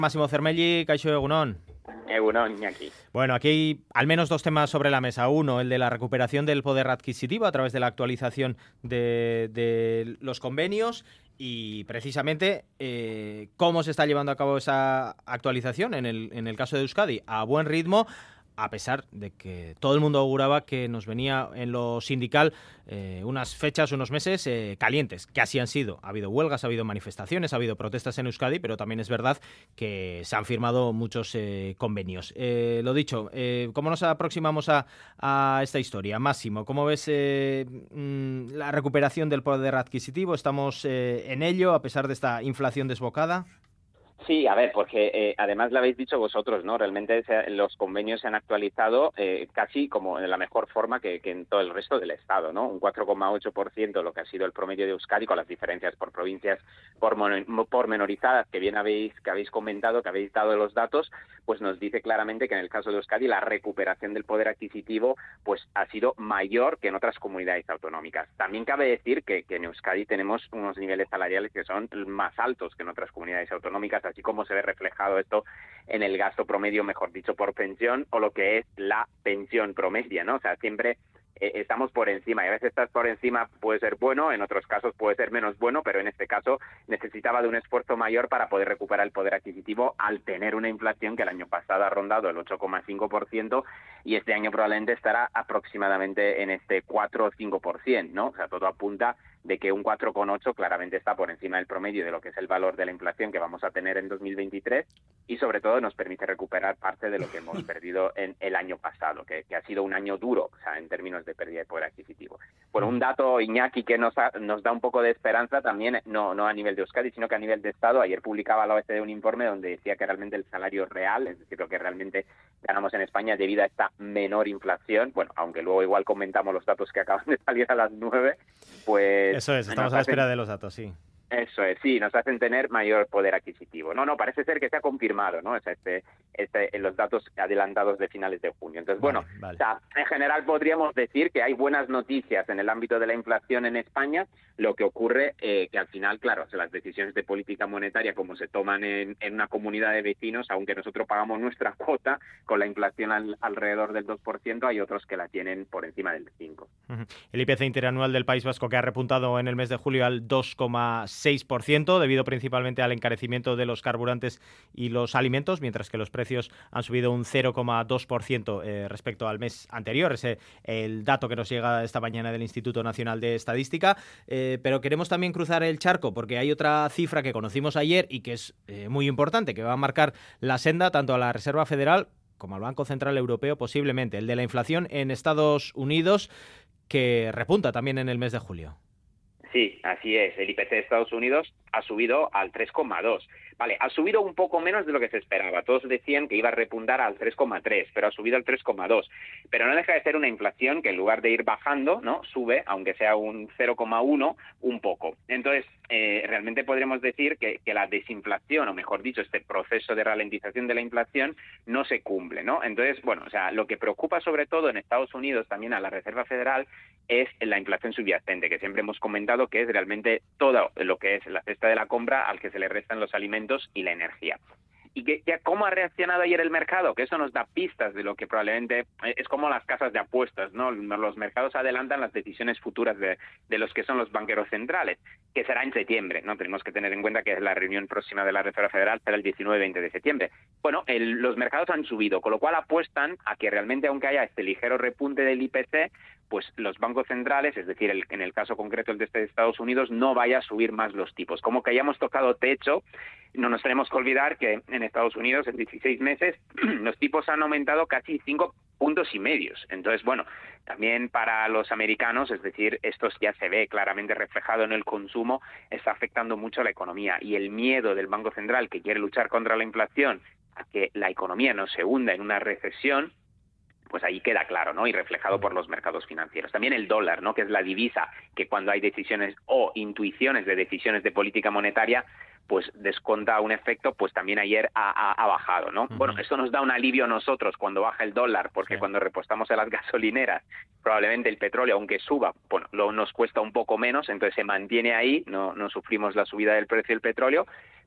Máximo Cermelli, Kaixo Egunon. Egunon, Iñaki. Bueno, aquí hay al menos dos temas sobre la mesa. Uno, el de la recuperación del poder adquisitivo a través de la actualización de los convenios y precisamente cómo se está llevando a cabo esa actualización en el caso de Euskadi a buen ritmo, a pesar de que todo el mundo auguraba que nos venía en lo sindical unas fechas, unos meses calientes, que así han sido. Ha habido huelgas, ha habido manifestaciones, ha habido protestas en Euskadi, pero también es verdad que se han firmado muchos convenios. Lo dicho, ¿cómo nos aproximamos a esta historia? Máximo, ¿cómo ves la recuperación del poder adquisitivo? ¿Estamos en ello a pesar de esta inflación desbocada? Sí, a ver, porque además lo habéis dicho vosotros, ¿no? Realmente los convenios se han actualizado casi como en la mejor forma que en todo el resto del Estado, ¿no? Un 4,8% lo que ha sido el promedio de Euskadi, con las diferencias por provincias pormenorizadas que bien habéis comentado, que habéis dado los datos, pues nos dice claramente que en el caso de Euskadi la recuperación del poder adquisitivo pues ha sido mayor que en otras comunidades autonómicas. También cabe decir que en Euskadi tenemos unos niveles salariales que son más altos que en otras comunidades autonómicas, así como se ve reflejado esto en el gasto promedio, mejor dicho, por pensión, o lo que es la pensión promedia, ¿no? O sea, siempre estamos por encima, y a veces estar por encima puede ser bueno, en otros casos puede ser menos bueno, pero en este caso necesitaba de un esfuerzo mayor para poder recuperar el poder adquisitivo al tener una inflación que el año pasado ha rondado el 8,5% y este año probablemente estará aproximadamente en este 4 o 5%, ¿no? O sea, todo apunta de que un 4,8 claramente está por encima del promedio de lo que es el valor de la inflación que vamos a tener en 2023 y sobre todo nos permite recuperar parte de lo que hemos perdido en el año pasado, que ha sido un año duro, o sea, en términos de pérdida de poder adquisitivo. Bueno, un dato, Iñaki, que nos da un poco de esperanza también, no a nivel de Euskadi, sino que a nivel de Estado. Ayer publicaba la OECD un informe donde decía que realmente el salario real, es decir, lo que realmente ganamos en España debido a esta menor inflación, bueno, aunque luego igual comentamos los datos que acaban de salir a las 9, pues... Eso es, estamos a la espera de los datos, sí. Eso es, sí, nos hacen tener mayor poder adquisitivo. No, parece ser que se ha confirmado, ¿no? En los datos adelantados de finales de junio. Entonces, Vale. O sea, en general podríamos decir que hay buenas noticias en el ámbito de la inflación en España. Lo que ocurre que al final, claro, las decisiones de política monetaria, como se toman en una comunidad de vecinos, aunque nosotros pagamos nuestra cuota con la inflación alrededor del 2%, hay otros que la tienen por encima del 5%. El IPC interanual del País Vasco, que ha repuntado en el mes de julio al 2,6%, debido principalmente al encarecimiento de los carburantes y los alimentos, mientras que los precios han subido un 0,2% respecto al mes anterior. Ese el dato que nos llega esta mañana del Instituto Nacional de Estadística. Pero queremos también cruzar el charco, porque hay otra cifra que conocimos ayer y que es muy importante, que va a marcar la senda tanto a la Reserva Federal como al Banco Central Europeo, posiblemente, el de la inflación en Estados Unidos, que repunta también en el mes de julio. Sí, así es. El IPC de Estados Unidos ha subido al 3,2. Vale, ha subido un poco menos de lo que se esperaba. Todos decían que iba a repuntar al 3,3, pero ha subido al 3,2. Pero no deja de ser una inflación que en lugar de ir bajando, ¿no? Sube, aunque sea un 0,1, un poco. Entonces, realmente podríamos decir que la desinflación, o mejor dicho, este proceso de ralentización de la inflación no se cumple, ¿no? Entonces, bueno, o sea, lo que preocupa sobre todo en Estados Unidos también a la Reserva Federal es la inflación subyacente, que siempre hemos comentado que es realmente todo lo que es la cesta de la compra al que se le restan los alimentos y la energía. ¿Y cómo ha reaccionado ayer el mercado? Que eso nos da pistas de lo que probablemente es como las casas de apuestas, ¿no? Los mercados adelantan las decisiones futuras de los que son los banqueros centrales, que será en septiembre, ¿no? Tenemos que tener en cuenta que la reunión próxima de la Reserva Federal será el 19-20 de septiembre. Bueno, los mercados han subido, con lo cual apuestan a que realmente, aunque haya este ligero repunte del IPC, pues los bancos centrales, es decir, en el caso concreto el de Estados Unidos, no vaya a subir más los tipos. Como que hayamos tocado techo, no nos tenemos que olvidar que en Estados Unidos en 16 meses los tipos han aumentado casi 5,5 puntos. Entonces, bueno, también para los americanos, es decir, esto ya se ve claramente reflejado en el consumo, está afectando mucho a la economía. Y el miedo del Banco Central, que quiere luchar contra la inflación, a que la economía no se hunda en una recesión, pues ahí queda claro, ¿no? Y reflejado por los mercados financieros. También el dólar, ¿no? Que es la divisa que cuando hay decisiones o intuiciones de decisiones de política monetaria, pues desconta un efecto, pues también ayer ha bajado, ¿no? Bueno, esto nos da un alivio a nosotros cuando baja el dólar, porque cuando repostamos a las gasolineras, probablemente el petróleo, aunque suba, bueno, nos cuesta un poco menos, entonces se mantiene ahí, no sufrimos la subida del precio del petróleo,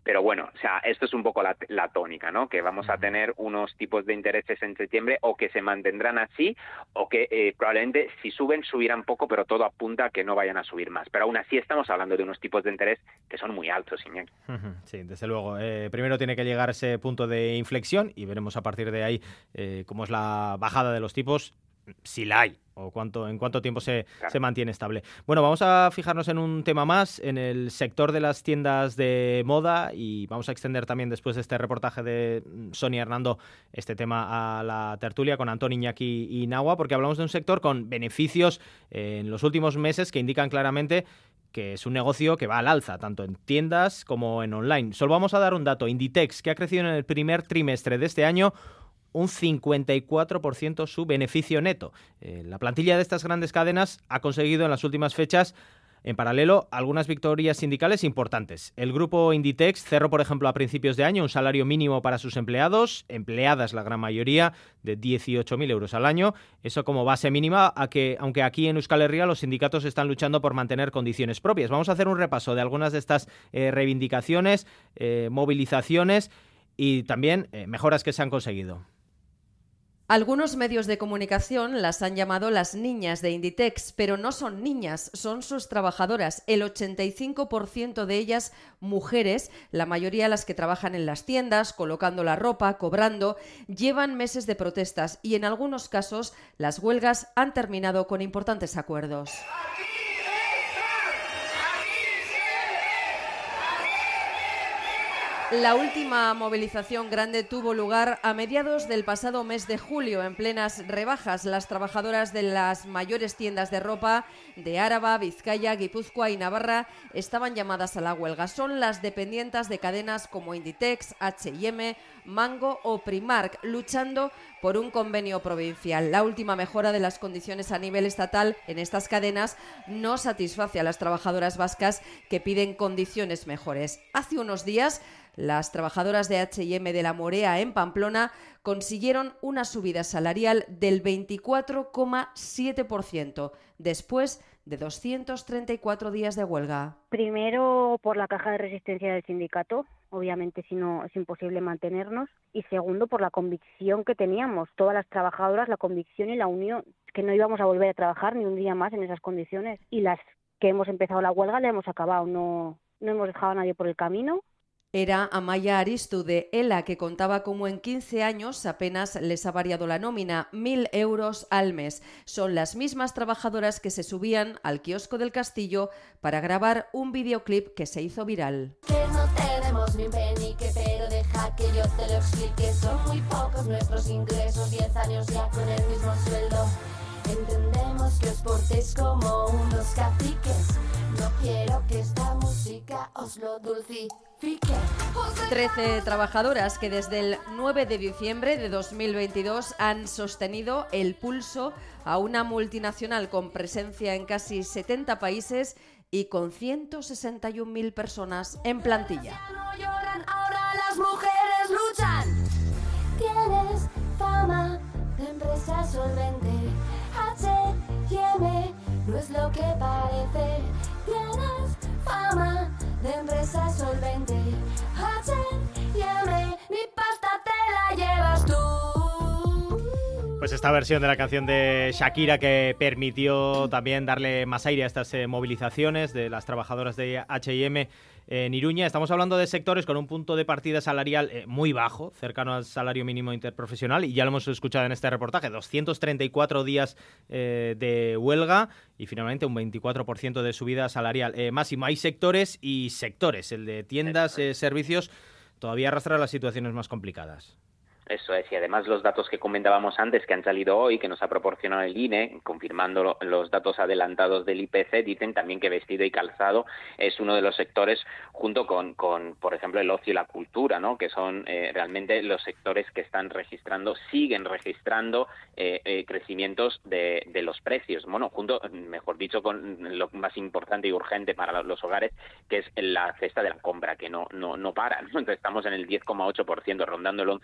Pero bueno, o sea, esto es un poco la tónica, ¿no? Que vamos a tener unos tipos de intereses en septiembre o que se mantendrán así o que probablemente si suben, subirán poco, pero todo apunta a que no vayan a subir más. Pero aún así estamos hablando de unos tipos de interés que son muy altos, Iñaki. Sí, desde luego. Primero tiene que llegar ese punto de inflexión y veremos a partir de ahí cómo es la bajada de los tipos, si la hay, o en cuánto tiempo se mantiene estable. Bueno, vamos a fijarnos en un tema más, en el sector de las tiendas de moda, y vamos a extender también, después de este reportaje de Sonia Hernando, este tema a la tertulia con Antón, Iñaki y Nahua, porque hablamos de un sector con beneficios en los últimos meses que indican claramente que es un negocio que va al alza, tanto en tiendas como en online. Solo vamos a dar un dato: Inditex, que ha crecido en el primer trimestre de este año un 54% su beneficio neto. La plantilla de estas grandes cadenas ha conseguido en las últimas fechas, en paralelo, algunas victorias sindicales importantes. El grupo Inditex cerró, por ejemplo, a principios de año un salario mínimo para sus empleados, empleadas la gran mayoría, de 18.000 euros al año. Eso como base mínima, aunque aquí en Euskal Herria los sindicatos están luchando por mantener condiciones propias. Vamos a hacer un repaso de algunas de estas reivindicaciones, movilizaciones y también mejoras que se han conseguido. Algunos medios de comunicación las han llamado las niñas de Inditex, pero no son niñas, son sus trabajadoras. El 85% de ellas mujeres, la mayoría las que trabajan en las tiendas, colocando la ropa, cobrando, llevan meses de protestas y en algunos casos las huelgas han terminado con importantes acuerdos. La última movilización grande tuvo lugar a mediados del pasado mes de julio, en plenas rebajas. Las trabajadoras de las mayores tiendas de ropa de Áraba, Vizcaya, Guipúzcoa y Navarra estaban llamadas a la huelga. Son las dependientes de cadenas como Inditex, H&M, Mango o Primark, luchando por un convenio provincial. La última mejora de las condiciones a nivel estatal en estas cadenas no satisface a las trabajadoras vascas, que piden condiciones mejores. Hace unos días, las trabajadoras de H&M de La Morea en Pamplona consiguieron una subida salarial del 24,7% después de 234 días de huelga. Primero, por la caja de resistencia del sindicato, obviamente si no es imposible mantenernos, y segundo, por la convicción que teníamos, todas las trabajadoras, la convicción y la unión, que no íbamos a volver a trabajar ni un día más en esas condiciones, y las que hemos empezado la huelga la hemos acabado, no hemos dejado a nadie por el camino. Era Amaya Aristu de ELA, que contaba como en 15 años apenas les ha variado la nómina, 1.000 euros al mes. Son las mismas trabajadoras que se subían al kiosco del Castillo para grabar un videoclip que se hizo viral. Que no tenemos ni un penique, pero deja que yo te lo explique. Son muy pocos nuestros ingresos, 10 años ya con el mismo sueldo. Entendemos que os portéis como unos caciques. No quiero que esta música os lo dulcifique. 13 trabajadoras que desde el 9 de diciembre de 2022 han sostenido el pulso a una multinacional con presencia en casi 70 países y con 161.000 personas en plantilla. Ya no lloran, ahora las mujeres luchan. Tienes fama de empresa solvente. H&M no es lo que parece. Tienes fama de empresa solvente. H&M, ni pasta te la llevas tú. Pues esta versión de la canción de Shakira, que permitió también darle más aire a estas movilizaciones de las trabajadoras de H&M en Iruña. Estamos hablando de sectores con un punto de partida salarial muy bajo, cercano al salario mínimo interprofesional, y ya lo hemos escuchado en este reportaje: 234 días de huelga y finalmente un 24% de subida salarial máximo. Hay sectores y sectores. El de tiendas, servicios, todavía arrastra las situaciones más complicadas. Eso es, y además los datos que comentábamos antes, que han salido hoy, que nos ha proporcionado el INE, confirmando los datos adelantados del IPC, dicen también que vestido y calzado es uno de los sectores, junto con por ejemplo, el ocio y la cultura, ¿no? Que son realmente los sectores que siguen registrando crecimientos de los precios. Bueno, junto, mejor dicho, con lo más importante y urgente para los hogares, que es la cesta de la compra, que no para, ¿no? Entonces estamos en el 10,8%, rondando el 11%.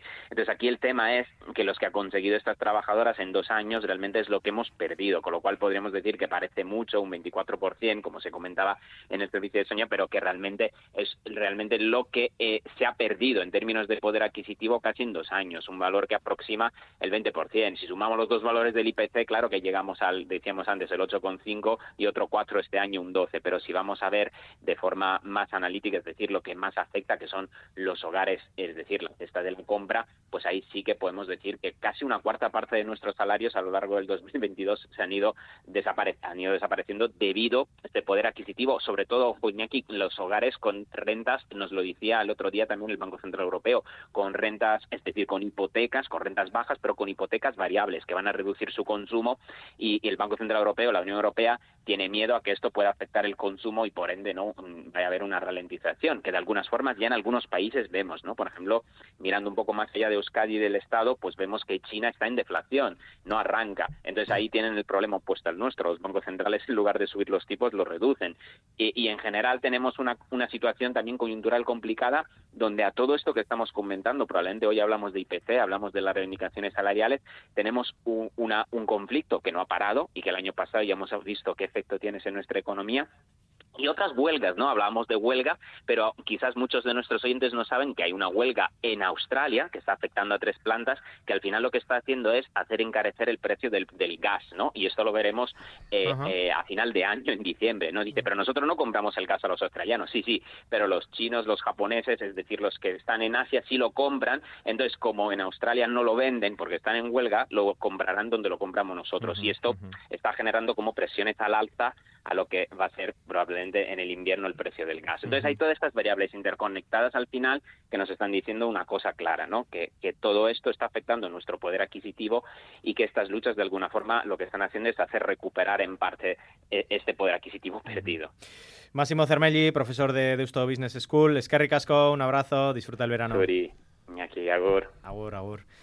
Entonces aquí el tema es que los que ha conseguido estas trabajadoras en 2 años realmente es lo que hemos perdido, con lo cual podríamos decir que parece mucho, un 24%, como se comentaba en el servicio de Sonia, pero que realmente es realmente lo que se ha perdido en términos de poder adquisitivo casi en 2 años, un valor que aproxima el 20%. Si sumamos los dos valores del IPC, claro que llegamos al, decíamos antes, el 8,5 y otro 4 este año, un 12, pero si vamos a ver de forma más analítica, es decir, lo que más afecta, que son los hogares, es decir, la cesta de la compra, pues ahí sí que podemos decir que casi una cuarta parte de nuestros salarios a lo largo del 2022 se han ido desapareciendo debido a este poder adquisitivo, sobre todo, Iñaki, los hogares con rentas, nos lo decía el otro día también el Banco Central Europeo, con rentas, es decir, con hipotecas, con rentas bajas, pero con hipotecas variables que van a reducir su consumo, y el Banco Central Europeo, la Unión Europea, tiene miedo a que esto pueda afectar el consumo y por ende no vaya a haber una ralentización, que de algunas formas ya en algunos países vemos, ¿no? Por ejemplo, mirando un poco más allá de Euskadi y del Estado, pues vemos que China está en deflación, no arranca. Entonces ahí tienen el problema opuesto al nuestro. Los bancos centrales, en lugar de subir los tipos, los reducen. Y en general tenemos una situación también coyuntural complicada, donde a todo esto que estamos comentando, probablemente hoy hablamos de IPC, hablamos de las reivindicaciones salariales, tenemos un conflicto que no ha parado y que el año pasado ya hemos visto qué efecto tiene en nuestra economía. Y otras huelgas, ¿no? Hablábamos de huelga, pero quizás muchos de nuestros oyentes no saben que hay una huelga en Australia que está afectando a 3 plantas, que al final lo que está haciendo es hacer encarecer el precio del gas, ¿no? Y esto lo veremos a final de año, en diciembre, ¿no? Dice, pero nosotros no compramos el gas a los australianos. Sí, pero los chinos, los japoneses, es decir, los que están en Asia sí lo compran. Entonces, como en Australia no lo venden porque están en huelga, lo comprarán donde lo compramos nosotros. Y esto está generando como presiones al alza a lo que va a ser probablemente en el invierno el precio del gas. Entonces hay todas estas variables interconectadas al final que nos están diciendo una cosa clara, ¿no? Que todo esto está afectando nuestro poder adquisitivo y que estas luchas de alguna forma lo que están haciendo es hacer recuperar en parte este poder adquisitivo perdido. Máximo Cermelli, profesor de Deusto Business School. Eskerrik asko, un abrazo, disfruta el verano. Zuri, Iñaki, agur. Agur.